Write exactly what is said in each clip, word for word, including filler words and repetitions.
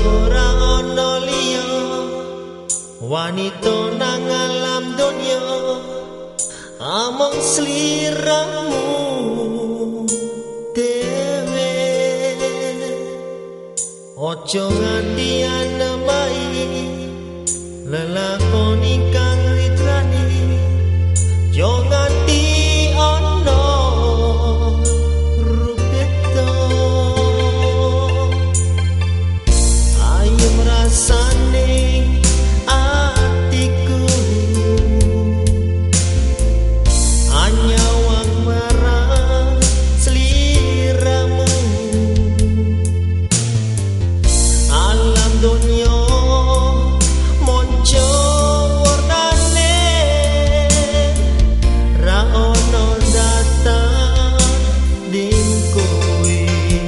ora ana liya wanita nang alam donya among sliramu dewe. Ojo nganti anemai lelakon ingkang ridrani, yo nganti ana rupeta. Ayo rasane atiku anyawang marang sliramu. Alam dunya monco warnane ra ono datang ning kowe.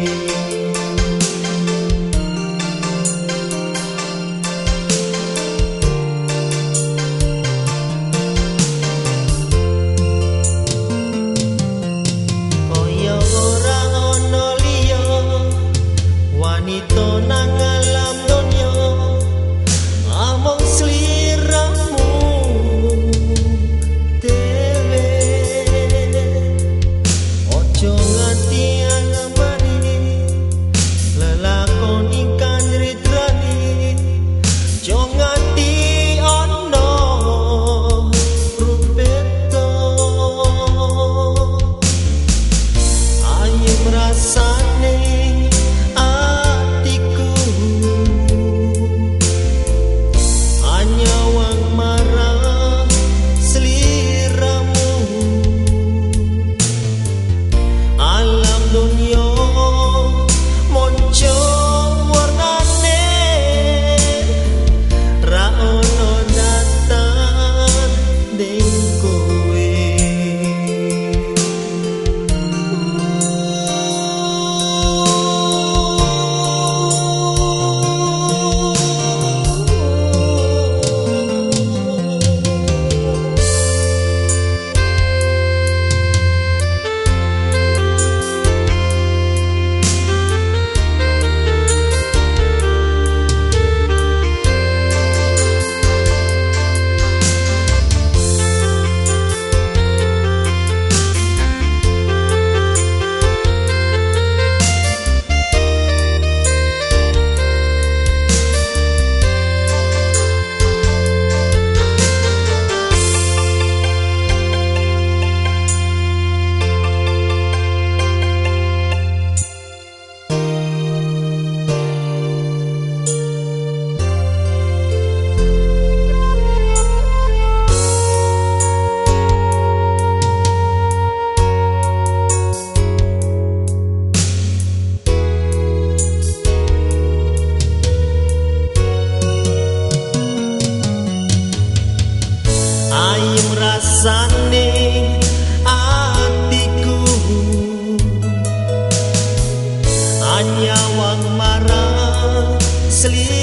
Kaya ora ono liya wanita nang alam donya among sliramu dewe. Ojo nganti anemani lelakon ingkang ridrani, jo nganti ana rupeta. Ayo rasane atiku anyawang marang sliramu. Alam dunya monco warnane ra ono datang ning kowe. Ayem rasane atiku anyawang marang sliramu.